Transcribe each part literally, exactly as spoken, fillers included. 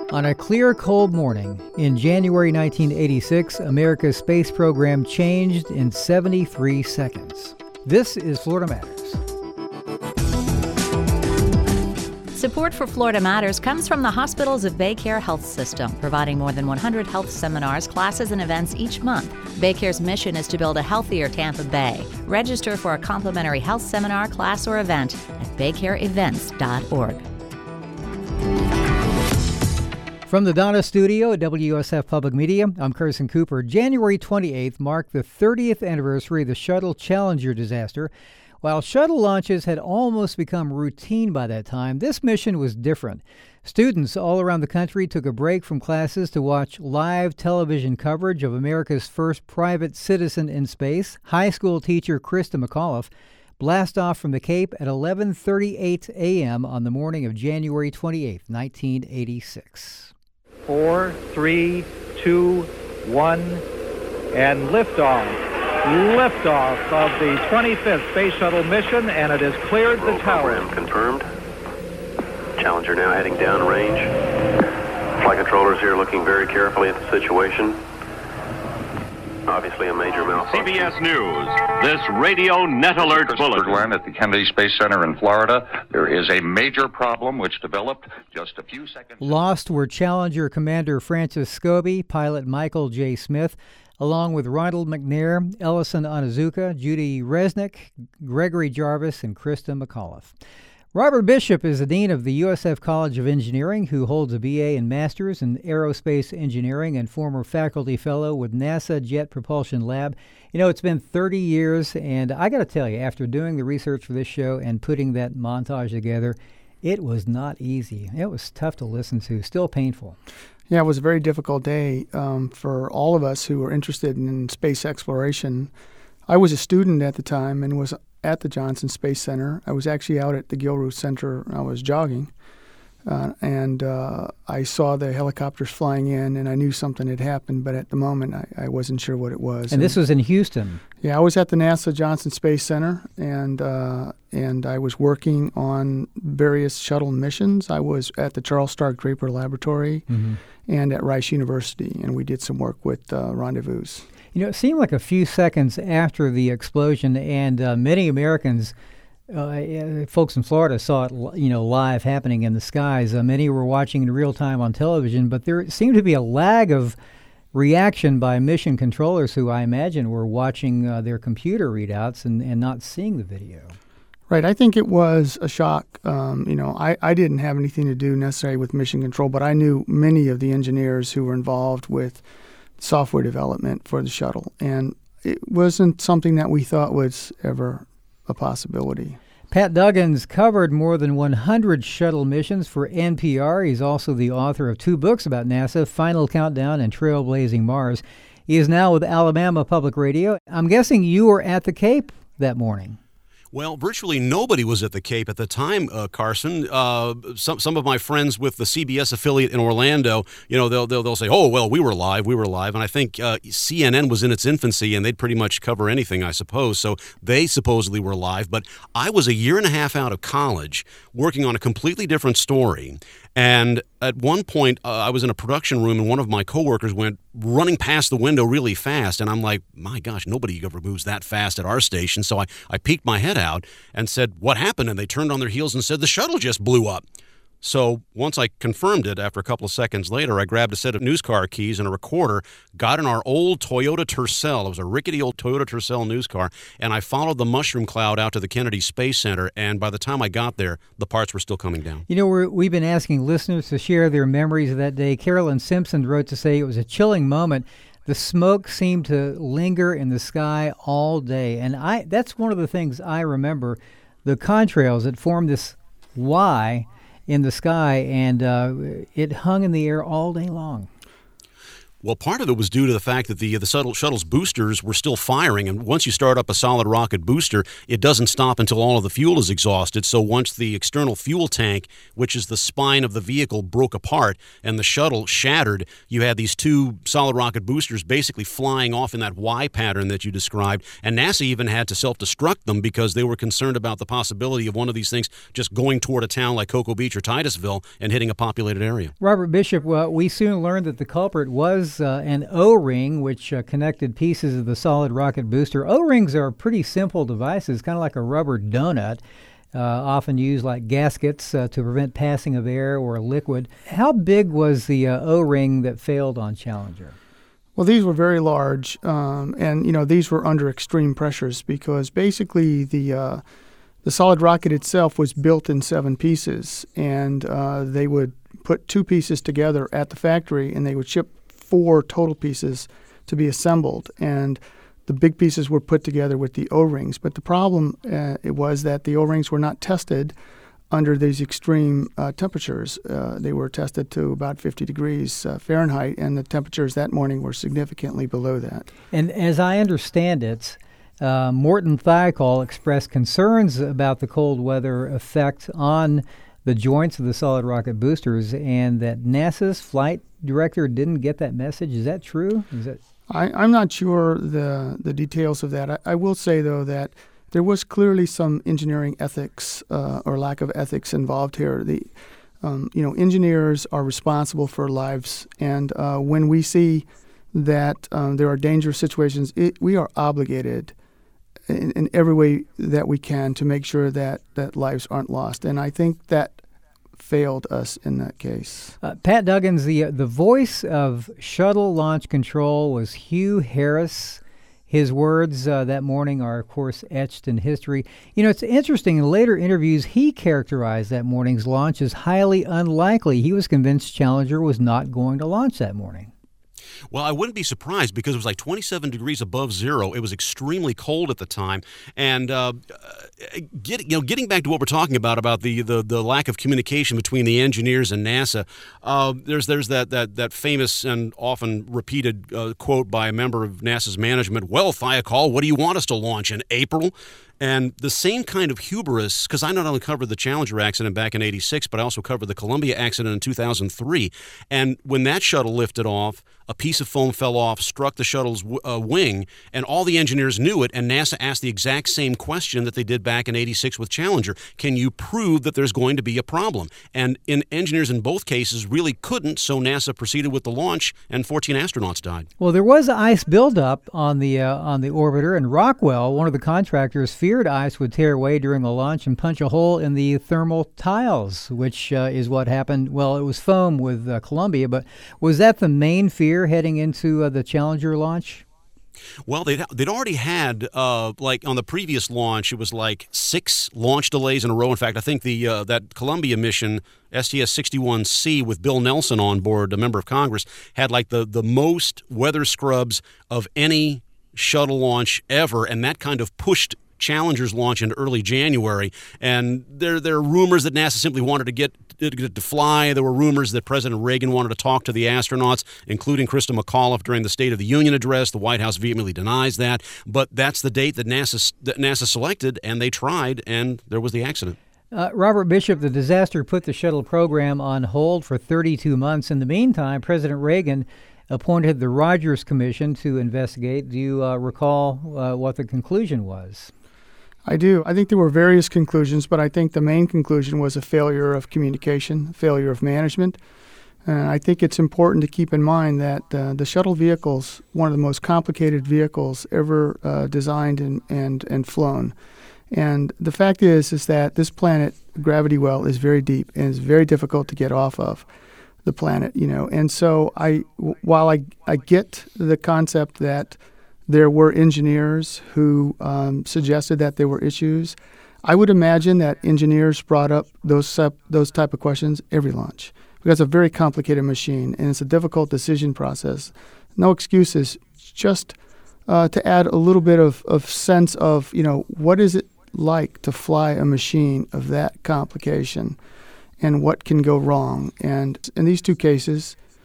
On a clear, cold morning in January nineteen eighty-six, America's space program changed in seventy-three seconds. This is Florida Matters. Support for Florida Matters comes from the Hospitals of BayCare Health System, providing more than one hundred health seminars, classes, and events each month. BayCare's mission is to build a healthier Tampa Bay. Register for a complimentary health seminar, class, or event at bay care events dot org. From the Donna Studio at W U S F Public Media, I'm Carson Cooper. January twenty-eighth marked the thirtieth anniversary of the Shuttle Challenger disaster. While shuttle launches had almost become routine by that time, this mission was different. Students all around the country took a break from classes to watch live television coverage of America's first private citizen in space. High school teacher Krista McAuliffe blast off from the Cape at eleven thirty-eight a.m. on the morning of January twenty-eighth, nineteen eighty-six. Four, three, two, one, and liftoff. Liftoff of the twenty-fifth Space Shuttle mission, and it has cleared the tower. Program confirmed. Challenger now heading downrange. Flight controllers here looking very carefully at the situation. Obviously a major malfunction. C B S News, this radio net alert bulletin. Glenn at the Kennedy Space Center in Florida. There is a major problem which developed just a few seconds. Lost were Challenger Commander Francis Scobie, pilot Michael J. Smith, along with Ronald McNair, Ellison Onizuka, Judy Resnick, Gregory Jarvis, and Krista McAuliffe. Robert Bishop is the Dean of the U S F College of Engineering, who holds a B A and Master's in Aerospace Engineering and former faculty fellow with NASA Jet Propulsion Lab. You know, it's been thirty years, and I got to tell you, after doing the research for this show and putting that montage together, it was not easy. It was tough to listen to, still painful. Yeah, it was a very difficult day um, for all of us who were interested in space exploration. I was a student at the time and was at the Johnson Space Center. I was actually out at the Gilruth Center. I was jogging, uh, and uh, I saw the helicopters flying in, and I knew something had happened, but at the moment I, I wasn't sure what it was. And, and this was in Houston. Yeah, I was at the NASA Johnson Space Center, and uh, and I was working on various shuttle missions. I was at the Charles Stark Draper Laboratory mm-hmm. and at Rice University, and we did some work with uh, Rendezvous. You know, it seemed like a few seconds after the explosion, and uh, many Americans, uh, folks in Florida, saw it, you know, live happening in the skies. Uh, many were watching in real time on television, but there seemed to be a lag of reaction by mission controllers who I imagine were watching uh, their computer readouts and, and not seeing the video. Right. I think it was a shock. Um, you know, I, I didn't have anything to do necessarily with mission control, but I knew many of the engineers who were involved with software development for the shuttle, and it wasn't something that we thought was ever a possibility. Pat Duggins covered more than one hundred shuttle missions for N P R. He's also the author of two books about NASA, Final Countdown and Trailblazing Mars. He is now with Alabama Public Radio. I'm guessing you were at the Cape that morning. Well, virtually nobody was at the Cape at the time, uh, Carson. Uh, some some of my friends with the C B S affiliate in Orlando, you know, they'll they'll, they'll say, "Oh, well, we were live, we were live," and I think uh, C N N was in its infancy, and they'd pretty much cover anything, I suppose. So they supposedly were live, but I was a year and a half out of college, working on a completely different story. And at one point, uh, I was in a production room, and one of my coworkers went running past the window really fast. And I'm like, my gosh, nobody ever moves that fast at our station. So I, I peeked my head out and said, "What happened?" And they turned on their heels and said, "The shuttle just blew up." So once I confirmed it, after a couple of seconds later, I grabbed a set of news car keys and a recorder, got in our old Toyota Tercel. It was a rickety old Toyota Tercel news car, and I followed the mushroom cloud out to the Kennedy Space Center, and by the time I got there, the parts were still coming down. You know, we're, we've been asking listeners to share their memories of that day. Carolyn Simpson wrote to say it was a chilling moment. The smoke seemed to linger in the sky all day, and I that's one of the things I remember, the contrails that formed this Y in the sky, and uh, it hung in the air all day long. Well, part of it was due to the fact that the the shuttle, shuttle's boosters were still firing, and once you start up a solid rocket booster, it doesn't stop until all of the fuel is exhausted. So once the external fuel tank, which is the spine of the vehicle, broke apart and the shuttle shattered, you had these two solid rocket boosters basically flying off in that Y pattern that you described, and NASA even had to self-destruct them because they were concerned about the possibility of one of these things just going toward a town like Cocoa Beach or Titusville and hitting a populated area. Robert Bishop, well, we soon learned that the culprit was Uh, an O-ring, which uh, connected pieces of the solid rocket booster. O-rings are pretty simple devices, kind of like a rubber donut, uh, often used like gaskets uh, to prevent passing of air or liquid. How big was the uh, O-ring that failed on Challenger? Well, these were very large, um, and you know these were under extreme pressures because basically the uh, the solid rocket itself was built in seven pieces, and uh, they would put two pieces together at the factory, and they would ship four total pieces to be assembled, and the big pieces were put together with the O-rings. But the problem uh, it was that the O-rings were not tested under these extreme uh, temperatures. Uh, they were tested to about fifty degrees uh, Fahrenheit, and the temperatures that morning were significantly below that. And as I understand it, uh, Morton Thiokol expressed concerns about the cold weather effect on the joints of the solid rocket boosters, and that NASA's flight director didn't get that message. Is that true? Is that? I, I'm not sure the the details of that. I, I will say, though, that there was clearly some engineering ethics uh, or lack of ethics involved here. The um, you know engineers are responsible for lives, and uh, when we see that um, there are dangerous situations, it, we are obligated in, in every way that we can to make sure that, that lives aren't lost. And I think that failed us in that case. Uh, Pat Duggins, the uh, the voice of shuttle launch control was Hugh Harris. His words uh, that morning are, of course, etched in history. You know, it's interesting. In later interviews, he characterized that morning's launch as highly unlikely. He was convinced Challenger was not going to launch that morning. Well, I wouldn't be surprised because it was like twenty-seven degrees above zero. It was extremely cold at the time. And uh, get, you know, getting back to what we're talking about, about the, the, the lack of communication between the engineers and NASA, uh, there's there's that, that, that famous and often repeated uh, quote by a member of NASA's management, "Well, Thiokol, what do you want us to launch in April?" And the same kind of hubris, because I not only covered the Challenger accident back in eighty-six, but I also covered the Columbia accident in two thousand three. And when that shuttle lifted off, a piece of foam fell off, struck the shuttle's uh, wing, and all the engineers knew it, and NASA asked the exact same question that they did back in eighty-six with Challenger. Can you prove that there's going to be a problem? And in engineers in both cases really couldn't, so NASA proceeded with the launch, and fourteen astronauts died. Well, there was ice buildup on the uh, on the orbiter, and Rockwell, one of the contractors, feared ice would tear away during the launch and punch a hole in the thermal tiles, which uh, is what happened. Well, it was foam with uh, Columbia, but was that the main fear heading into uh, the Challenger launch? Well, they'd, they'd already had, uh, like on the previous launch, it was like six launch delays in a row. In fact, I think the uh, that Columbia mission, S T S sixty-one C, with Bill Nelson on board, a member of Congress, had like the, the most weather scrubs of any shuttle launch ever, and that kind of pushed Challenger's launch into early January. And there, there are rumors that NASA simply wanted to get it to fly. There were rumors that President Reagan wanted to talk to the astronauts, including Christa McAuliffe during the State of the Union address. The White House vehemently denies that. But that's the date that NASA, that NASA selected, and they tried, and there was the accident. Uh, Robert Bishop, the disaster put the shuttle program on hold for thirty-two months. In the meantime, President Reagan appointed the Rogers Commission to investigate. Do you uh, recall uh, what the conclusion was? I do. I think there were various conclusions, but I think the main conclusion was a failure of communication, failure of management. And I think it's important to keep in mind that uh, the shuttle vehicle's one of the most complicated vehicles ever uh, designed and, and, and flown. And the fact is, is that this planet gravity well is very deep and it's very difficult to get off of the planet, you know. And so I, while I, I get the concept that there were engineers who um, suggested that there were issues, I would imagine that engineers brought up those those type of questions every launch because it's a very complicated machine and it's a difficult decision process. No excuses, just uh, to add a little bit of, of sense of, you know, what is it like to fly a machine of that complication and what can go wrong. And in these two cases,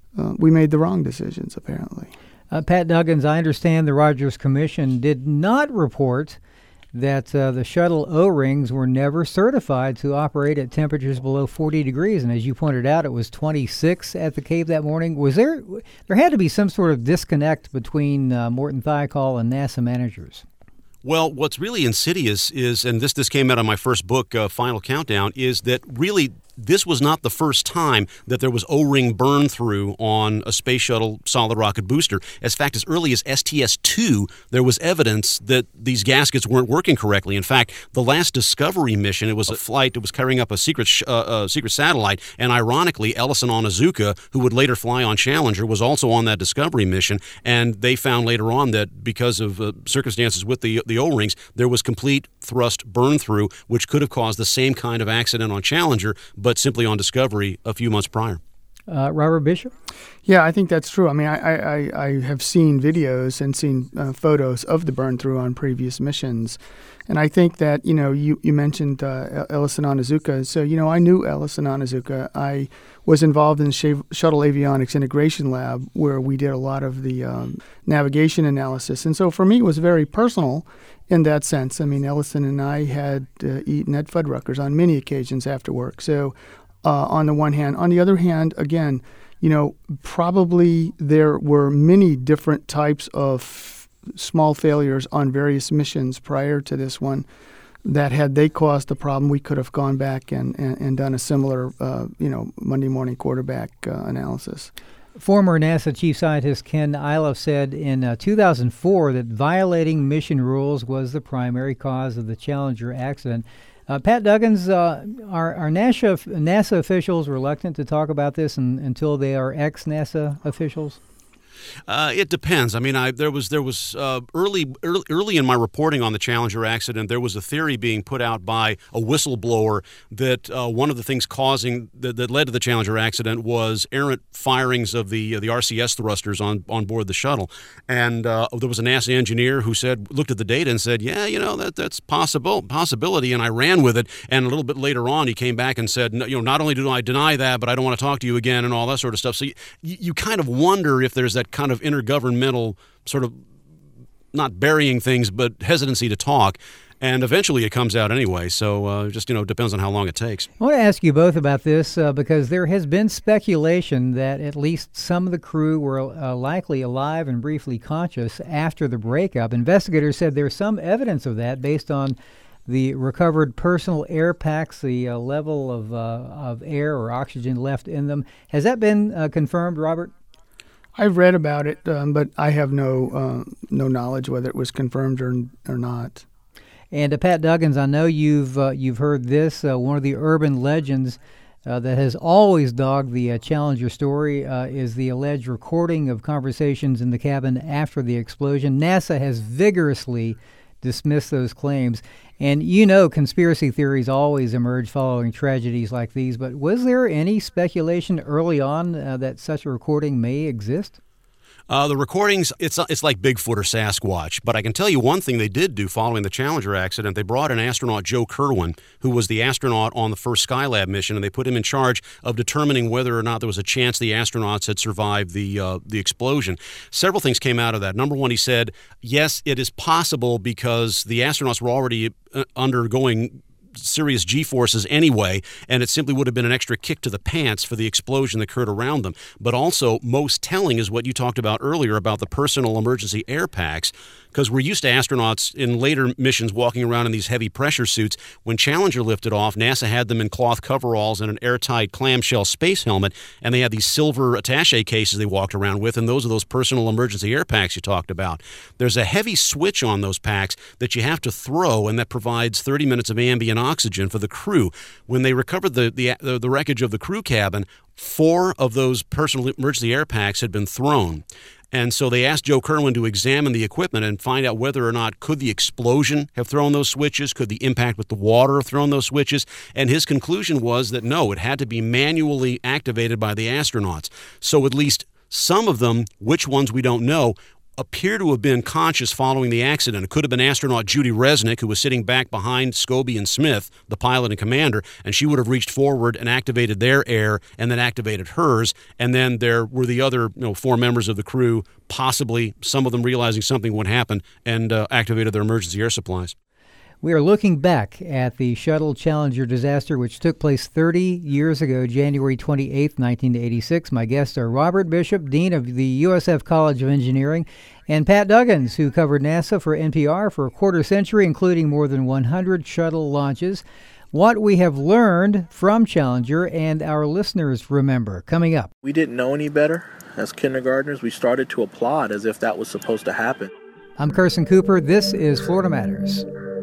uh, we made the wrong decisions, apparently. Uh, Pat Duggins, I understand the Rogers Commission did not report that uh, the shuttle O-rings were never certified to operate at temperatures below forty degrees. And as you pointed out, it was twenty-six at the Cape that morning. Was there, there had to be some sort of disconnect between uh, Morton Thiokol and NASA managers. Well, what's really insidious is, and this this came out of my first book, uh, Final Countdown, is that really this was not the first time that there was O-ring burn through on a space shuttle solid rocket booster. As fact, as early as S T S two, there was evidence that these gaskets weren't working correctly. In fact, the last Discovery mission, it was a flight that was carrying up a secret sh- uh, uh, secret satellite, and ironically, Ellison Onizuka, who would later fly on Challenger, was also on that Discovery mission, and they found later on that because of uh, circumstances with the the O-rings, there was complete thrust burn through, which could have caused the same kind of accident on Challenger, but simply on Discovery a few months prior. Uh, Robert Bishop? Yeah, I think that's true. I mean, I, I, I have seen videos and seen uh, photos of the burn through on previous missions. And I think that, you know, you, you mentioned uh, Ellison Onizuka. So, you know, I knew Ellison Onizuka. I was involved in the Sh- Shuttle Avionics Integration Lab, where we did a lot of the um, navigation analysis. And so for me, it was very personal in that sense. I mean, Ellison and I had uh, eaten at Fuddruckers on many occasions after work. So uh, on the one hand. On the other hand, again, you know, probably there were many different types of small failures on various missions prior to this one that had they caused the problem, we could have gone back and, and, and done a similar, uh, you know, Monday morning quarterback uh, analysis. Former NASA Chief Scientist Ken Iliff said in uh, two thousand four that violating mission rules was the primary cause of the Challenger accident. Uh, Pat Duggins, uh, are, are NASA, NASA officials reluctant to talk about this in, until they are ex-NASA officials? Uh, it depends. I mean, I there was there was uh, early, early early in my reporting on the Challenger accident, there was a theory being put out by a whistleblower that uh, one of the things causing that, that led to the Challenger accident was errant firings of the uh, the R C S thrusters on, on board the shuttle, and uh, there was a NASA engineer who said looked at the data and said, yeah, you know that that's possible possibility, and I ran with it. And a little bit later on, he came back and said, no, you know, not only do I deny that, but I don't want to talk to you again, and all that sort of stuff. So you, you kind of wonder if there's that kind of intergovernmental sort of not burying things, but hesitancy to talk. And eventually it comes out anyway. So uh, just, you know, depends on how long it takes. I want to ask you both about this uh, because there has been speculation that at least some of the crew were uh, likely alive and briefly conscious after the breakup. Investigators said there's some evidence of that based on the recovered personal air packs, the uh, level of, uh, of air or oxygen left in them. Has that been uh, confirmed, Robert? I've read about it, um, but I have no uh, no knowledge whether it was confirmed or or not. And uh, Pat Duggins, I know you've uh, you've heard this. Uh, one of the urban legends uh, that has always dogged the uh, Challenger story uh, is the alleged recording of conversations in the cabin after the explosion. NASA has vigorously dismissed those claims. And you know conspiracy theories always emerge following tragedies like these, but was there any speculation early on uh, that such a recording may exist? Uh, the recordings, it's it's like Bigfoot or Sasquatch. But I can tell you one thing they did do following the Challenger accident. They brought in astronaut Joe Kerwin, who was the astronaut on the first Skylab mission, and they put him in charge of determining whether or not there was a chance the astronauts had survived the uh, the explosion. Several things came out of that. Number one, he said, yes, it is possible because the astronauts were already uh, undergoing serious G-forces anyway, and it simply would have been an extra kick to the pants for the explosion that occurred around them. But also, most telling is what you talked about earlier about the personal emergency air packs, because we're used to astronauts in later missions walking around in these heavy pressure suits. When Challenger lifted off, NASA had them in cloth coveralls and an airtight clamshell space helmet, and they had these silver attaché cases they walked around with, and those are those personal emergency air packs you talked about. There's a heavy switch on those packs that you have to throw, and that provides thirty minutes of ambient oxygen for the crew. When they recovered the, the, the, the wreckage of the crew cabin, four of those personal emergency air packs had been thrown. And so they asked Joe Kerwin to examine the equipment and find out whether or not could the explosion have thrown those switches, could the impact with the water have thrown those switches, and his conclusion was that no, it had to be manually activated by the astronauts. So at least some of them, which ones we don't know, appear to have been conscious following the accident. It could have been astronaut Judy Resnick, who was sitting back behind Scobie and Smith, the pilot and commander, and she would have reached forward and activated their air and then activated hers. And then there were the other you know, four members of the crew, possibly some of them realizing something would happen, and uh, activated their emergency air supplies. We are looking back at the Shuttle Challenger disaster, which took place thirty years ago, January twenty-eighth, nineteen eighty-six. My guests are Robert Bishop, Dean of the U S F College of Engineering, and Pat Duggins, who covered NASA for N P R for a quarter century, including more than one hundred shuttle launches. What we have learned from Challenger and our listeners remember, coming up. We didn't know any better. As kindergartners, we started to applaud as if that was supposed to happen. I'm Carson Cooper. This is Florida Matters.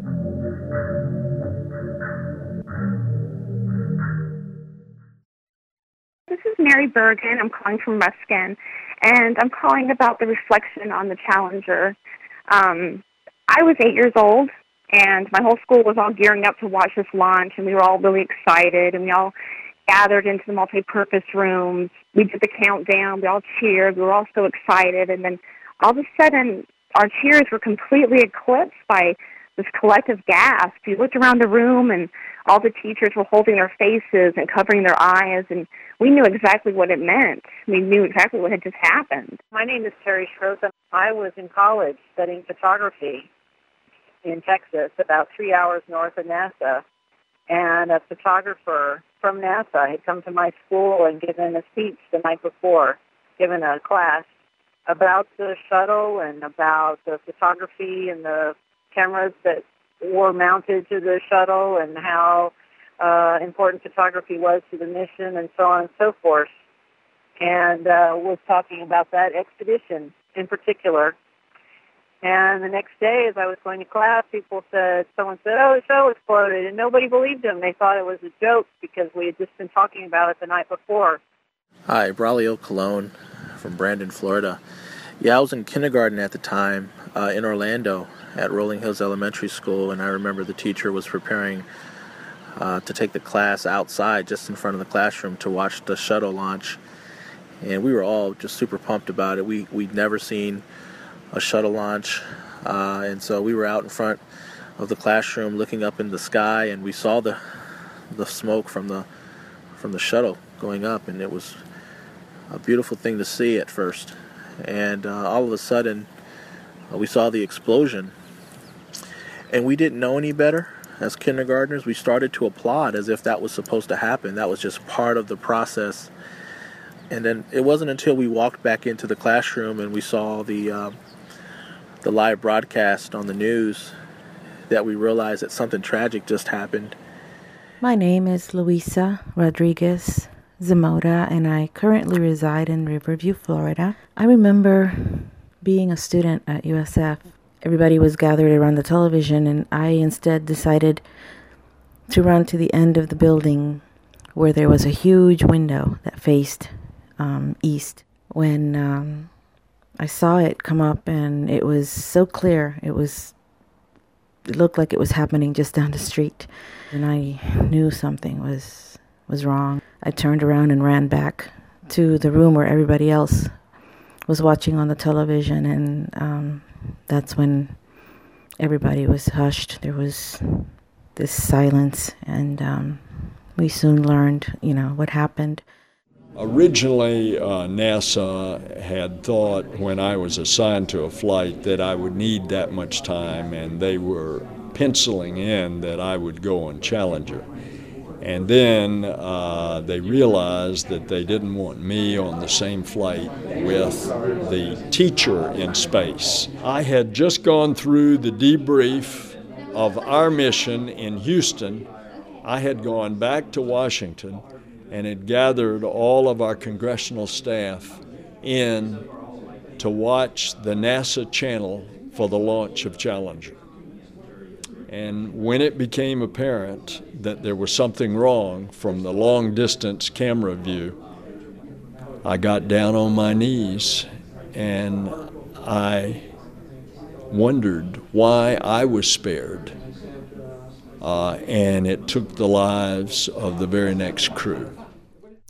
This is Mary Bergen. I'm calling from Ruskin, and I'm calling about the reflection on the Challenger. Um, I was eight years old, and my whole school was all gearing up to watch this launch, and we were all really excited, and we all gathered into the multi-purpose rooms. We did the countdown. We all cheered. We were all so excited, and then all of a sudden, our cheers were completely eclipsed by this collective gasp. We looked around the room, and all the teachers were holding their faces and covering their eyes, and we knew exactly what it meant. We knew exactly what had just happened. My name is Terry Schroeder. I was in college studying photography in Texas, about three hours north of NASA, and a photographer from NASA had come to my school and given a speech the night before, given a class about the shuttle and about the photography and the cameras that were mounted to the shuttle and how uh, important photography was to the mission and so on and so forth, and uh, was talking about that expedition in particular. And the next day, as I was going to class, people said, someone said, oh, the shuttle exploded, and nobody believed him. They thought it was a joke because we had just been talking about it the night before. Hi, Braulio Colon from Brandon, Florida. Yeah, I was in kindergarten at the time uh, in Orlando at Rolling Hills Elementary School, and I remember the teacher was preparing uh, to take the class outside just in front of the classroom to watch the shuttle launch, and we were all just super pumped about it. We, we'd never seen a shuttle launch, uh, and so we were out in front of the classroom looking up in the sky, and we saw the the smoke from the from the shuttle going up, and it was a beautiful thing to see at first. And uh, all of a sudden, uh, we saw the explosion, and we didn't know any better. As kindergartners, we started to applaud as if that was supposed to happen. That was just part of the process. And then it wasn't until we walked back into the classroom and we saw the uh, the live broadcast on the news that we realized that something tragic just happened. My name is Luisa Rodriguez Zamota, and I currently reside in Riverview, Florida. I remember being a student at U S F. Everybody was gathered around the television, and I instead decided to run to the end of the building where there was a huge window that faced um, east. When um, I saw it come up, and it was so clear, it was it looked like it was happening just down the street, and I knew something was was wrong. I turned around and ran back to the room where everybody else was watching on the television, and um, that's when everybody was hushed. There was this silence, and um, we soon learned, you know, what happened. Originally, uh, NASA had thought when I was assigned to a flight that I would need that much time, and they were penciling in that I would go on Challenger. And then uh, they realized that they didn't want me on the same flight with the teacher in space. I had just gone through the debrief of our mission in Houston. I had gone back to Washington and had gathered all of our congressional staff in to watch the NASA channel for the launch of Challenger. And when it became apparent that there was something wrong from the long-distance camera view, I got down on my knees and I wondered why I was spared. Uh, and it took the lives of the very next crew.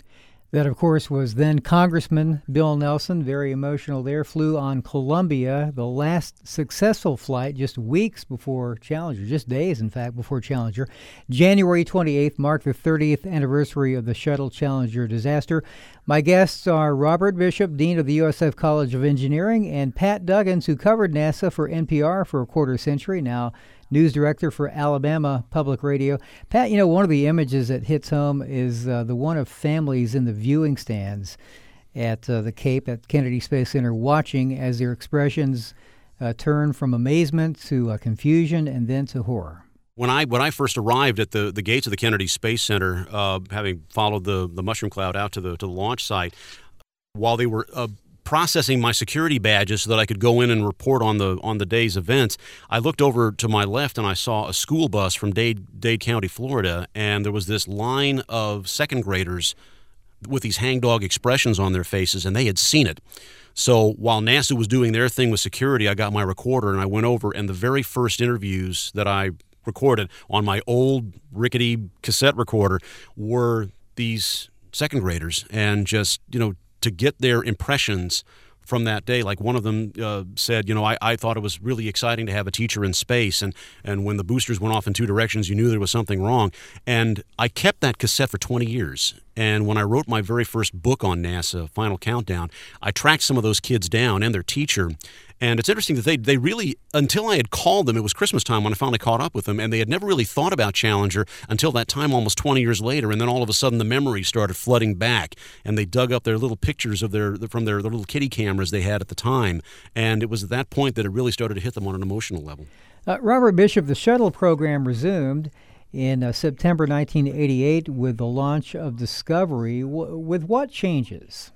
That, of course, was then Congressman Bill Nelson, very emotional there, flew on Columbia, the last successful flight just weeks before Challenger, just days, in fact, before Challenger. January twenty-eighth marked the thirtieth anniversary of the Shuttle Challenger disaster. My guests are Robert Bishop, Dean of the U S F College of Engineering, and Pat Duggins, who covered NASA for N P R for a quarter century, now news director for Alabama Public Radio. Pat, you know, one of the images that hits home is uh, the one of families in the viewing stands at uh, the Cape at Kennedy Space Center watching as their expressions uh, turn from amazement to uh, confusion and then to horror. When I when I first arrived at the, the gates of the Kennedy Space Center, uh, having followed the, the mushroom cloud out to the to the launch site, while they were uh, processing my security badges so that I could go in and report on the on the day's events, I looked over to my left and I saw a school bus from Dade, Dade County, Florida, and there was this line of second graders with these hangdog expressions on their faces, and they had seen it. So while NASA was doing their thing with security, I got my recorder and I went over, and the very first interviews that I recorded on my old rickety cassette recorder were these second graders, and just, you know, to get their impressions from that day. Like one of them uh, said, you know, I, I thought it was really exciting to have a teacher in space, and, and when the boosters went off in two directions, you knew there was something wrong. And I kept that cassette for twenty years. And when I wrote my very first book on NASA, Final Countdown, I tracked some of those kids down and their teacher. And it's interesting that they they really, until I had called them, it was Christmas time when I finally caught up with them, and they had never really thought about Challenger until that time almost twenty years later. And then all of a sudden the memories started flooding back, and they dug up their little pictures of their from their, their little kitty cameras they had at the time. And it was at that point that it really started to hit them on an emotional level. Uh, Robert Bishop, the shuttle program resumed in uh, September nineteen eighty-eight with the launch of Discovery. W- with what changes?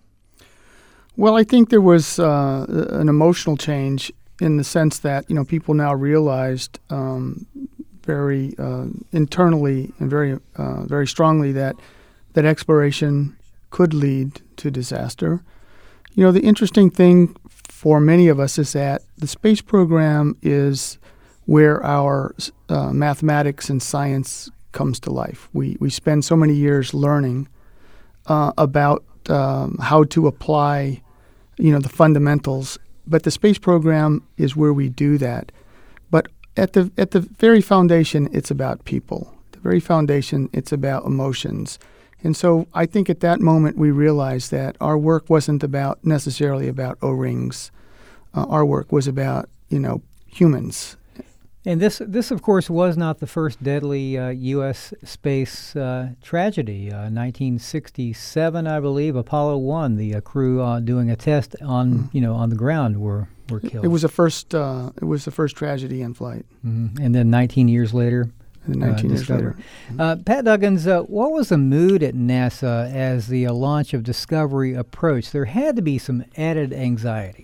Well, I think there was uh, an emotional change in the sense that, you know, people now realized um, very uh, internally and very uh, very strongly that that exploration could lead to disaster. You know, the interesting thing for many of us is that the space program is where our uh, mathematics and science comes to life. We we spend so many years learning uh, about um, how to apply, you know, the fundamentals. But the space program is where we do that. But at the at the very foundation, it's about people. The very foundation, it's about emotions. And so I think at that moment we realized that our work wasn't about necessarily about O-rings. Uh, our work was about, you know, humans. And this, this of course, was not the first deadly uh, U S space uh, tragedy. Uh, nineteen sixty-seven, I believe, Apollo one, the uh, crew uh, doing a test on, mm. you know, on the ground were, were killed. It was the first. Uh, it was the first tragedy in flight. Mm-hmm. And then nineteen years later. And nineteen uh, years later. Mm-hmm. Uh, Pat Duggins, uh, what was the mood at NASA as the uh, launch of Discovery approached? There had to be some added anxiety.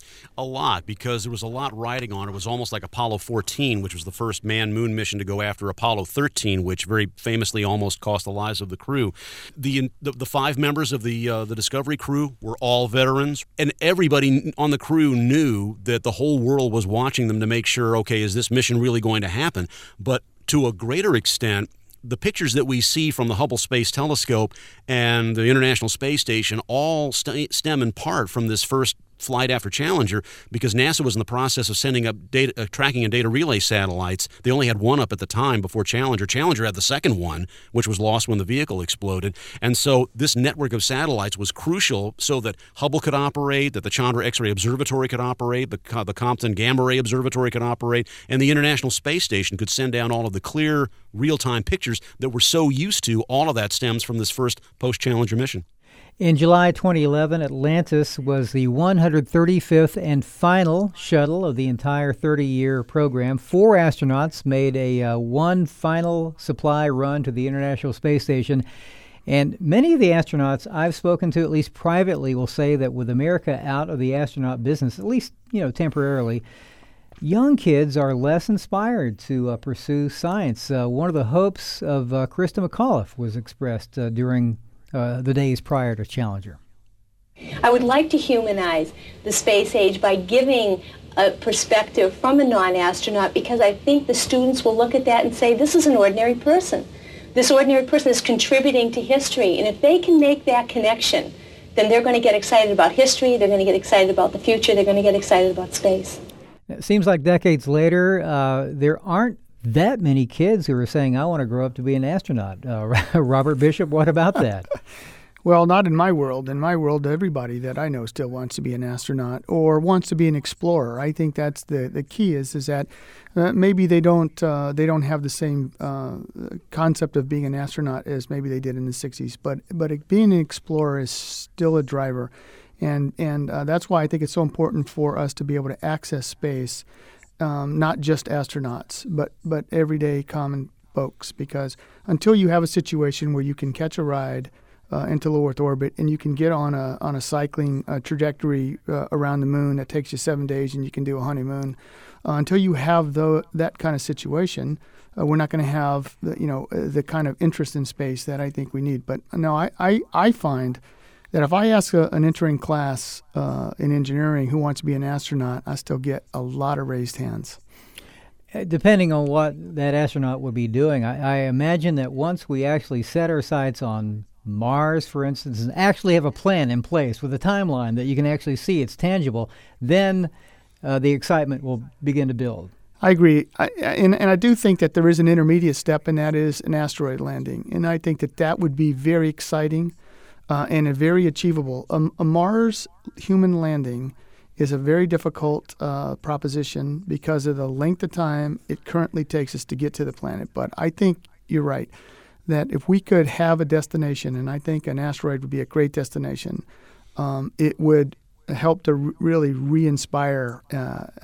A lot, because there was a lot riding on it. It was almost like Apollo fourteen, which was the first manned-moon mission to go after Apollo thirteen, which very famously almost cost the lives of the crew. The the, the five members of the uh, the Discovery crew were all veterans, and everybody on the crew knew that the whole world was watching them to make sure, okay, is this mission really going to happen? But to a greater extent, the pictures that we see from the Hubble Space Telescope and the International Space Station all st- stem in part from this first flight after Challenger, because NASA was in the process of sending up data, uh, tracking and data relay satellites. They only had one up at the time before Challenger. Challenger had the second one, which was lost when the vehicle exploded. And so this network of satellites was crucial so that Hubble could operate, that the Chandra X-ray Observatory could operate, the, the Compton Gamma Ray Observatory could operate, and the International Space Station could send down all of the clear, real-time pictures that we're so used to. All of that stems from this first post-Challenger mission. In July twenty eleven, Atlantis was the one hundred thirty-fifth and final shuttle of the entire thirty-year program. Four astronauts made a uh, one final supply run to the International Space Station. And many of the astronauts I've spoken to, at least privately, will say that with America out of the astronaut business, at least, you know, temporarily, young kids are less inspired to uh, pursue science. Uh, one of the hopes of uh, Christa McAuliffe was expressed uh, during Uh, the days prior to Challenger. I would like to humanize the space age by giving a perspective from a non-astronaut, because I think the students will look at that and say, this is an ordinary person This ordinary person is contributing to history, and if they can make that connection, then they're going to get excited about history, they're going to get excited about the future, they're going to get excited about space. It seems like decades later, uh, there aren't that many kids who are saying, I want to grow up to be an astronaut. Uh, Robert Bishop, what about that? Well, not in my world. In my world, everybody that I know still wants to be an astronaut or wants to be an explorer. I think that's the, the key is is that uh, maybe they don't uh, they don't have the same uh, concept of being an astronaut as maybe they did in the sixties. But but it, being an explorer is still a driver, and and uh, that's why I think it's so important for us to be able to access space, um, not just astronauts, but but everyday common folks. Because until you have a situation where you can catch a ride Uh, into low Earth orbit, and you can get on a on a cycling uh, trajectory uh, around the moon that takes you seven days, and you can do a honeymoon. Uh, until you have the, that kind of situation, uh, we're not going to have the, you know uh, the kind of interest in space that I think we need. But no, I I, I find that if I ask a, an entering class uh, in engineering who wants to be an astronaut, I still get a lot of raised hands. Depending on what that astronaut would be doing, I, I imagine that once we actually set our sights on Mars, for instance, and actually have a plan in place with a timeline that you can actually see, it's tangible, then uh, the excitement will begin to build. I agree. I, and, and I do think that there is an intermediate step, and that is an asteroid landing. And I think that that would be very exciting uh, and a very achievable. Um, a Mars human landing is a very difficult uh, proposition because of the length of time it currently takes us to get to the planet. But I think you're right, that if we could have a destination, and I think an asteroid would be a great destination, um, it would help to r- really re-inspire uh,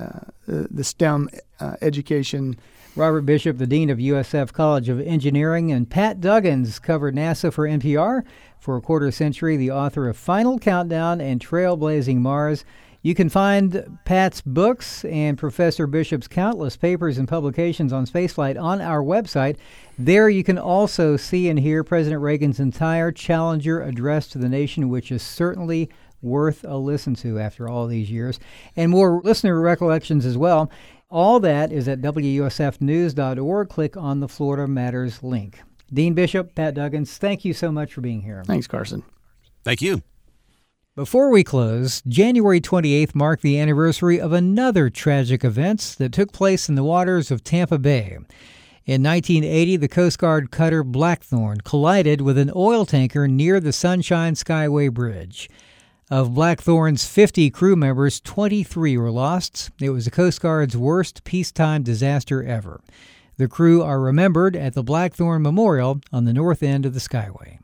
uh, the STEM uh, education. Robert Bishop, the Dean of U S F College of Engineering, and Pat Duggins covered NASA for N P R for a quarter century, the author of Final Countdown and Trailblazing Mars. You can find Pat's books and Professor Bishop's countless papers and publications on spaceflight on our website. There you can also see and hear President Reagan's entire Challenger address to the nation, which is certainly worth a listen to after all these years, and more listener recollections as well. All that is at W U S F news dot org. Click on the Florida Matters link. Dean Bishop, Pat Duggins, thank you so much for being here. Thanks, Carson. Thank you. Before we close, January twenty-eighth marked the anniversary of another tragic event that took place in the waters of Tampa Bay. In nineteen eighty, the Coast Guard cutter Blackthorn collided with an oil tanker near the Sunshine Skyway Bridge. Of Blackthorn's fifty crew members, twenty-three were lost. It was the Coast Guard's worst peacetime disaster ever. The crew are remembered at the Blackthorn Memorial on the north end of the Skyway.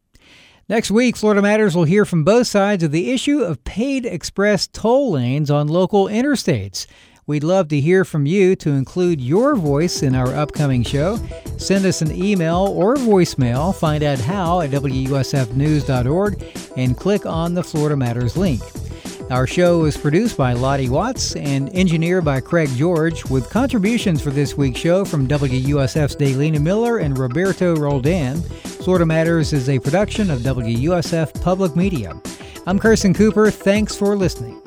Next week, Florida Matters will hear from both sides of the issue of paid express toll lanes on local interstates. We'd love to hear from you to include your voice in our upcoming show. Send us an email or voicemail. Find out how at W U S F news dot org and click on the Florida Matters link. Our show is produced by Lottie Watts and engineered by Craig George, with contributions for this week's show from W U S F's Daylina Miller and Roberto Roldan. Florida Matters is a production of W U S F Public Media. I'm Carson Cooper. Thanks for listening.